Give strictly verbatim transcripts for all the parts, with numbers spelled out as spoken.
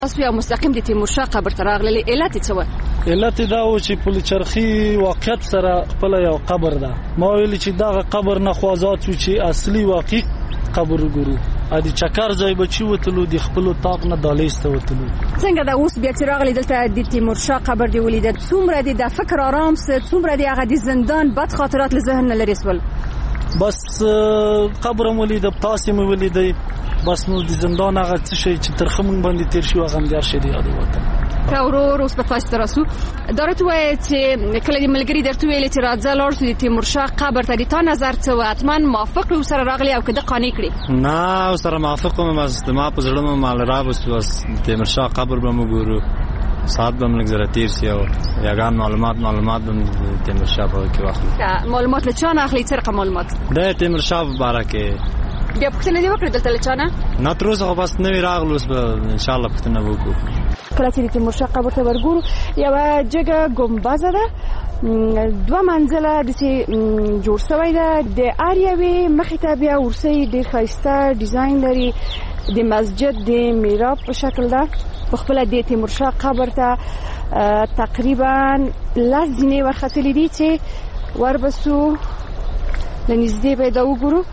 تاسو یو مستقیم د تیمورشاه قبر ته راغلي، علت څه و؟ علت دا و چې پلچرخي واقعیت سره خپل یو قبر ده. ما ویل چې دا قبر نه خو آزاد شو چې اصلي واقعي قبر وګورو. ا دې چکر ځای بچي وتلو د خپل طاق نه دالیسته وتلو. څنګه دا اوس بیا چې راغلي دلته د تیمورشاه قبر دی ولیدل، څومره د فکر آرام سه، څومره د هغه د زندان بد خاطرات له ذهن نه لري سول؟ بس قبر مولي د تاسو مې ولیدي، بس نو د زندان هغه څه شي چې ترخه مونږ باندې تیر شو هغه هم شه دی یاد وته. کاورور اوس په تاسو ترسو درته وای چې کله د ملګری درته ویل چې راځه لاړ شو د تیمورشاه قبر ته، د تا نظر څه و؟ اتمن موافق و سره راغلی او کده قانع کړی؟ نه سره موافق وم، بس ما په زړه مې مال را بس تیمورشاه قبر به وګورو، ساعت به موږ زره تیر شي او یاګان معلومات معلومات به تیمورشاه په کې واخلو. معلومات له چا نه اخلي؟ څه رقم معلومات؟ د تیمورشاه په اړه کې بیا پښتنه دی وکړه دلته له چا نه؟ نه تر اوسه بس نوې راغلو، اوس به ان شاء الله پښتنه وکړو. کله چې د تیمورشاه قبر ته ورګورو یو جګه ګمبزه ده، دوه منزله د جوړ شوی ده، د اریوي مخې ته بیا ورسې ډېر ښایسته ډیزاین لري، د مسجد د میراب په شکل ده. په خپل د تیمورشاه قبر ته تقریبا لس زینې ورختلې دي چې وربسو له نږدې به دا وګورو.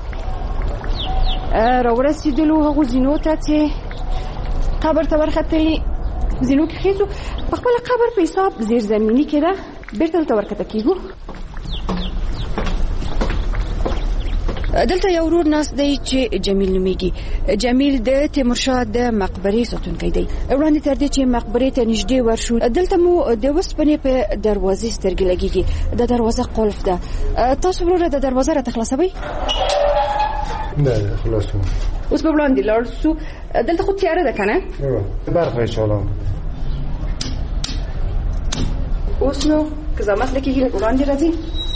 راورسېدلو هغو زینو ته چې قبر ته ورختلي زینو کې خېزو. په خپل قبر په حساب زیرزمیني کې ده، بیرته دلته ورکته کېږو. دلته یو ورور ناست دی چې جمیل نومیږي. جمیل د تیمورشاه د مقبرې ساتونکی دی. وړاندې تر دې چې مقبرې ته نږدې ورشو دلته مو د وسپنې په دروازې سترګې لګېږي. د دروازه قلف ده. تاسو وروره د دروازه راته خلاصوئ؟ نه خلاصو. اوس په وړاندې لاړ شو. دلته خو تیاره ده که نه؟ برخه چالان. اوس نو که زحمت لکېږي لږ وړاندې راځي.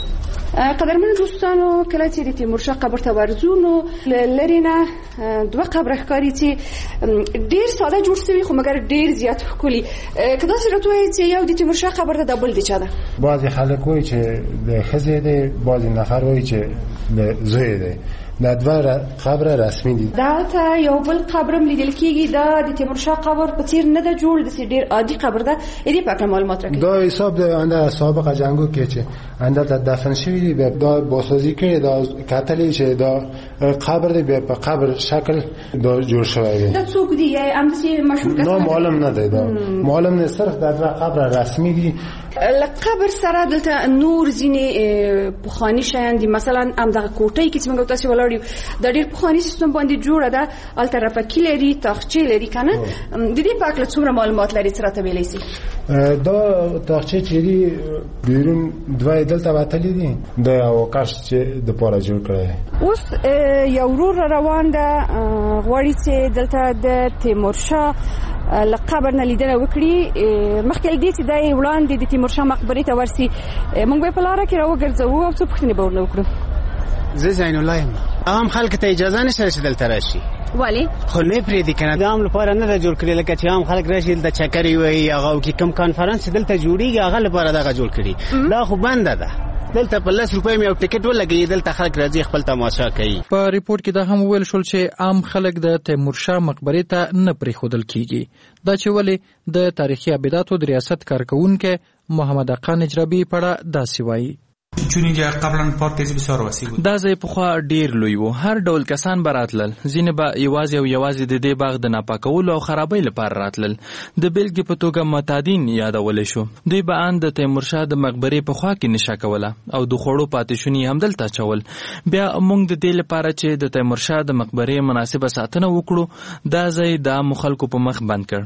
قدرمنو دوستانو، کله چې د تیمورشاه قبر ته ورځو نو لرې نه دوه قبره ښکاري چې ډېر ساده جوړ شوي خو مګر ډېر زیات ښکلي. که داسې راته ووایي چې یو د تیمورشاه قبر ته دا بل د چا ده؟ بعضې خلک وایي چې د ښځې دی، بعضې نفر وایي چې د زوی دی. دا دوه قبر رسمي دي. دلته یو بل قبر هم لیدل کېږي، دا د تیمورشاه قبر په څېر نه ده جوړ، داسې ډېر عادي قبر ده. دې په اړه معلومات راکړئ. دا حساب د انده سابقه جنګو کې چې انده ته دفن شوي دي، دا بازسازي کړي، دا کتلې چې دا قبر دی په قبر شکل دا جوړ شوی دی. دا څوک دي؟ همداسې مشهور کس نه معلوم نه دی، دا معلوم نه، صرف دا دوه قبر رسمي دي. له قبر سره دلته نور ځینې پخواني شیان دي، مثلا همدغه کوټۍ کې چې موږ تاسې ولاړ یو دا ډېر پخواني سیستم باندې جوړه ده، هلته رپکي لري، تاخچې لري که نه؟ د دې په هکله څومره معلومات لري، څه راته ویلی سي؟ دا تاخچې چې دي بیرون دوه یې دلته وتلي دي، د یو کس چې دپاره جوړ کړی دی. اوس یو ورور را روان ده، غواړي چې دلته د تیمورشاه له قبر نه لیدنه وکړي. مخکې له دې چې دی وړاندې د تیمورشاه مقبرې ته ورسي، موږ به یې په لاره کې راوګرځوو او څو پوښتنې به ورنه وکړو. زه زین الله یم. عام خلک ته اجازه نشته چې دلته راشي. ولې؟ خو نه پرېږدي که نه، د عام لپاره نه ده جوړ کړي، لکه چې عام خلک راشي دلته چکرې وایي هغه وکړي. کوم کانفرانس چې دلته جوړېږي هغه لپاره دغه جوړ کړي. دا خو بنده ده. دلته په لس روپۍ مې یو ټکټ ولګوي، دلته خلک راځي خپل تماشا کوي. په ریپورت کې دا هم وویل شول چې عام خلک د تیمورشاه مقبرې ته نه پرېښودل کېږي. دا چې ولې د تاریخي ابداتو د ریاست کارکوونکی محمد اقا نجرابي په اړه داسې وایي. چون اینجا قبلا پارک بسیار وسیع بود. دا ځای پخوا ډیر لوی و، هر ډول کسان به راتلل، ځینې به یوازې او یوازې د دې باغ د ناپاکولو او خرابۍ لپاره راتلل. د بیلګې په توګه معتادین یادولی شو. دوی به ان د تیمورشاه د مقبرې په خوا کې نشه کوله او د خوړو پاتې شوني همدلته اچول. بیا موږ د دې لپاره چې د تیمورشاه د مقبرې مناسبه ساتنه وکړو، دا ځای د عامو خلکو په مخ بند کړ.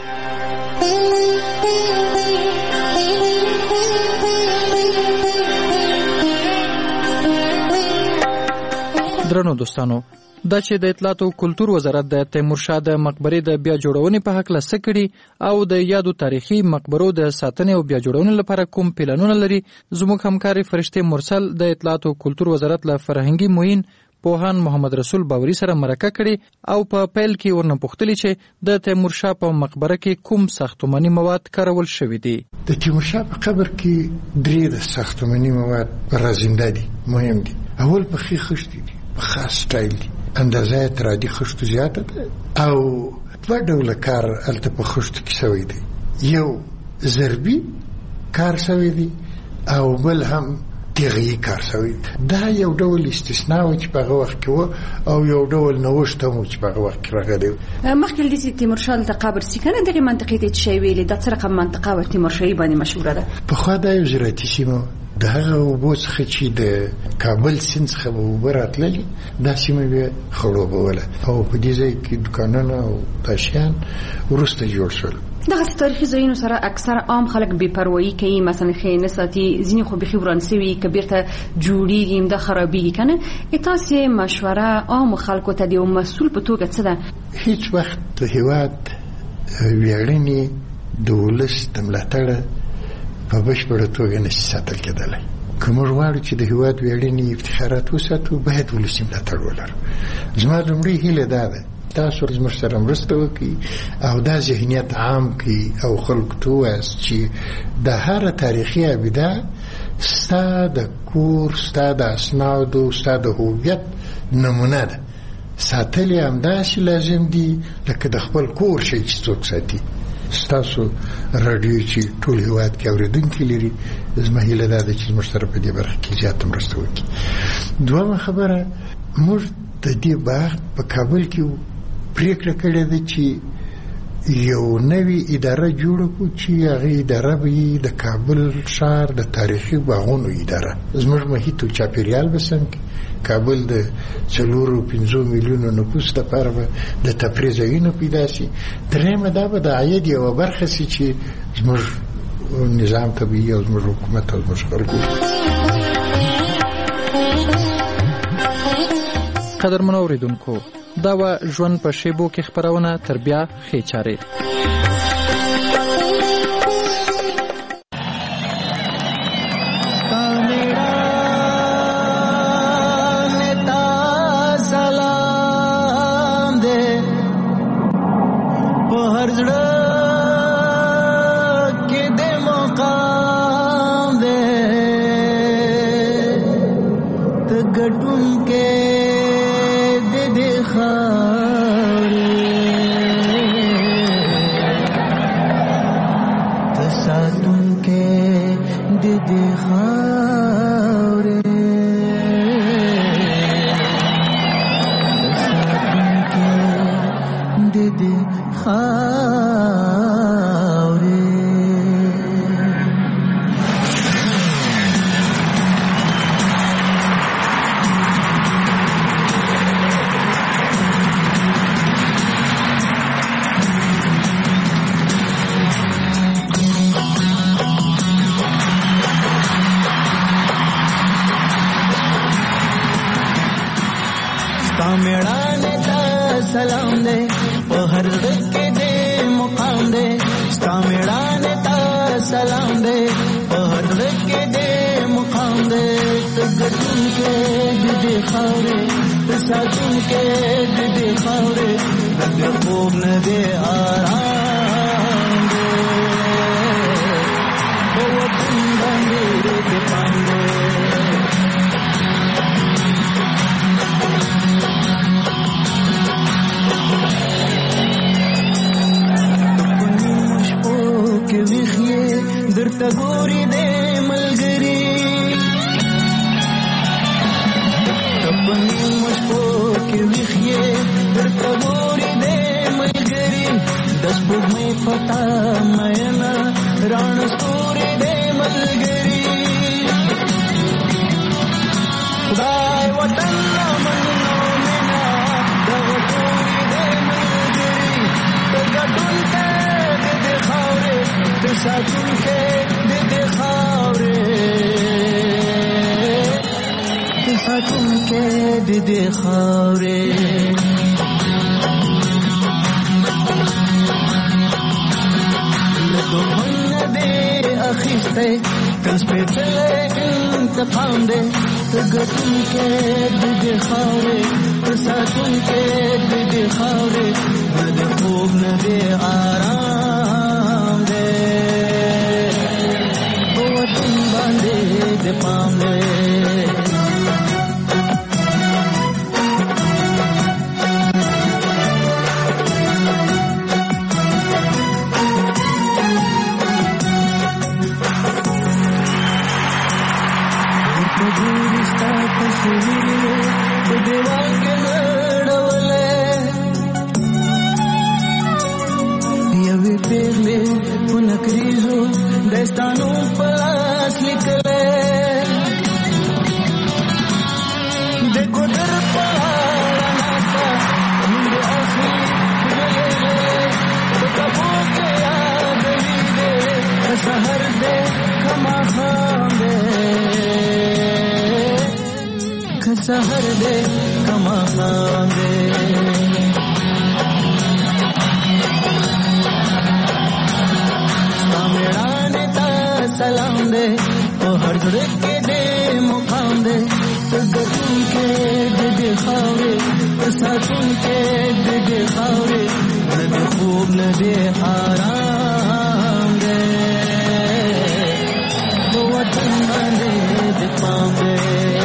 درنو دوستانو، دا چې د اطلاعات او کلتور وزارت د تیمورشاه د مقبرې د بیا جوړونې په هکله څه کړي او د یادو تاریخي مقبرو د ساتنې او بیا جوړونې لپاره کوم پلانونه لري، زموږ همکاري فرشته مرسل د اطلاعات او کلتور وزارت له فرهنګي معین پوهان محمد رسول باوري سره مرکه کړي او په پیل کې ورنه پوښتلي چې د تیمورشاه په مقبره کې کوم ساختماني مواد کارول شوي دي. د تیمورشاه په قبر کې درې د ساختماني مواد رازنده دي، مهم دي. اول پخې خښتې دي په خاص سټایل دي، اندازه تر عادي خښتو زیاته ده او دوه ډوله کار هلته په خښتو کې شوی دی. یو ضربي کار شوی دی او بل هم تیغیي کار شوی. دا یو ډول استثناء و چې په هغه وخت کې و او یو ډول نوښت هم و چې په هغه وخت کې راغلی و. مخکې له دې چې تیمورشاه دلته قبر سي که نه دغې منطقې ته چې شی ویلې دا څه رقم منطقه وه تیمورشاهي باندې مشهوره ده؟ پخوا دا یو زراعتي سیمه وه. د هغه اوبو څخه چې د کابل سیند څخه به اوبه راتللې دا سیمه بیا خړوبوله او په دې ځای کې دوکانونه او دا شیان وروسته جوړ شول. دغسې تاریخي ځایونو سره اکثر عام خلک بې پروایي کوي، مثلا ښې نه ساتي، ځینې خو بیخي وران سوي که بیرته جوړېږي همدا خرابېږي که نه. تاسې مشوره عامو خلکو ته د یو مسؤل په توګه څه ده؟ هیڅ وخت د هېواد ویاړنې د ولس د ملاتړه په بشپړه توګه نشي ساتل کېدلی. که موږ غواړو چې د هېواد ویاړنې افتخارات وساتو باید ولسي ملاتړ ولرو. زما لومړۍ هیله دا ده تاسو زموږ سره مرسته وکړئ او دا ذهنیت عام کړئ او خلکو ته ووایاست چې د هره تاریخي ابده ستا د کور، ستا د اسنادو، ستا د هویت نمونه ده. ساتل یې همداسې لازم دي لکه د خپل کور شی چې څوک ساتي. ستاسو راډیو چې ټول هېواد کې اورېدونکي لري، زما هیله دا ده چې زموږ سره په دې برخه کې زیاته مرسته وکړي. دویمه خبره، موږ د دې باغ په کابل کې پریکړه کړې ده چې یو نوې اداره جوړه کړو چې هغه اداره به وي د کابل ښار د تاریخي باغونو اداره. زموږ محیط او چاپېریال به سم کړي. کابل د څلورو پنځو میلیونو نفوس لپاره به د تفریح ځایونه پیدا شي. درېیمه دا به د عاید یوه برخه شي چې زموږ نظام ته به وي او زموږ حکومت او زموږ خلکو. قدرمنو اوریدونکو، دا و ژوند په شیبو کې خپرونه، تر بیا ښې چارې. پیغلې په نکریزو داستانو په لاس لیکلې د ګودر په غاړه ناسته موږ اخلي ګلې په کبو کې یادوي دې که سحر دې که ماښام دې که سحر دې که ماښام دې سلام دے او ہر گھڑے کے دے مقام دے گردوں کے دے خاورے ساتوں کے دے خاورے نہ خوب نہ دے حرام دے وطن باندے دے پام دے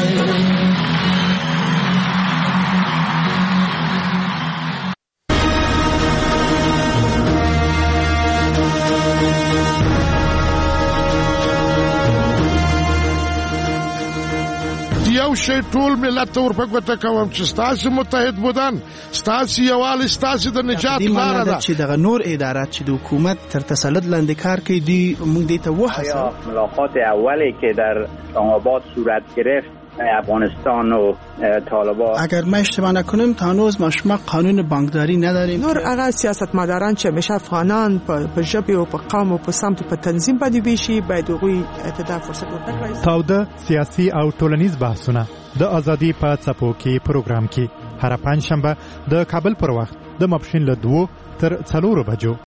یو شی ټول ملت ته ورپګوته کوم چې ستاسو متحد بودن ستاسو یووالی ستاسو د نجات لاره ده چې دغه نور ادارات چې د حکومت تر تسلط لاندې کار کوي دی موږ دې ته وحسه ملاقات اولی که در اسلام آباد صورت گرفت افغانستان و طالبان اگر ما اشتباه نکنم تا هنوز ما شما قانون بانکداری نداریم نور هغه سیاستمداران چې همیشه افغانان په ژبه او په قوم او په سمت په تنظیم باندې ویشي باید هغوی ته دا فرصت ورکړي. تاوده سیاسي او ټولنیز بحثونه د ازادي په څپو کې پروګرام کې هر پنځشنبه د کابل پر وخت د ماپښین له دوه تر څلورو بجو